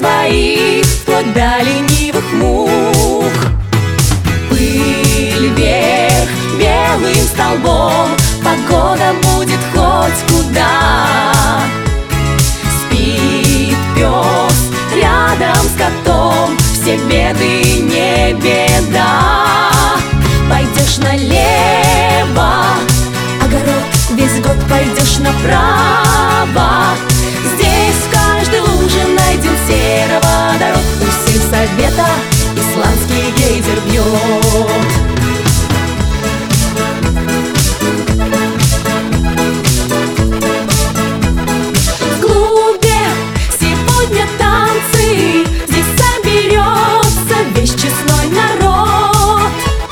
своих, вплоть до ленивых мух. Пыль вверх белым столбом, погода будет хоть куда. Спит пес рядом с котом, все беды не беда. Пойдешь налево, огород весь год, пойдешь направо. Здесь в каждой луже найден сероводород. У сельсовета исландский гейзер бьет. В клубе сегодня танцы, здесь соберется весь честной народ.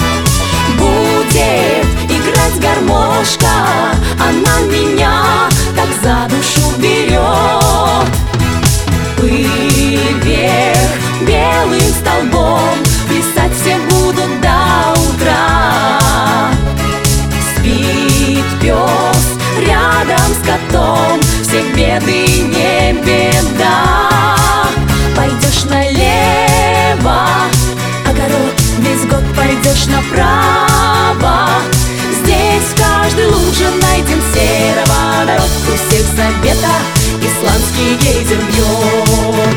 Будет играть гармошка, она меня так за душу берет. Пыль вверх белым столбом, плясать все будут до утра. Спит пес рядом с котом, все беды не беда. Пойдешь налево, огород весь год, пойдешь направо. Здесь в каждой луже найден сероводород. У сельсовета исландский гейзер бьет.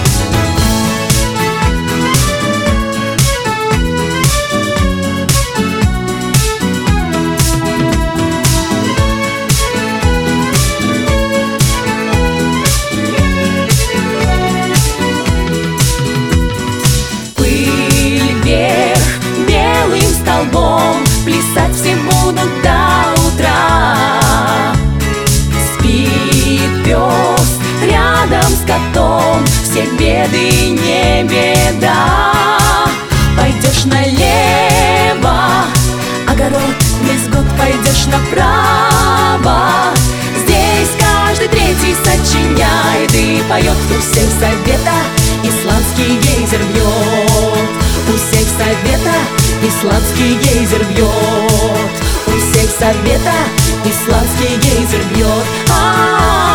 Пыль вверх белым столбом, плясать все будут до утра. Спит пес рядом с котом, все беды не беда. Пойдешь налево, огород весь год, пойдешь направо. Здесь каждый третий сочиняет и поет. У сельсовета исландский гейзер бьет. У сельсовета исландский гейзер бьет. У сельсовета исландский гейзер бьет.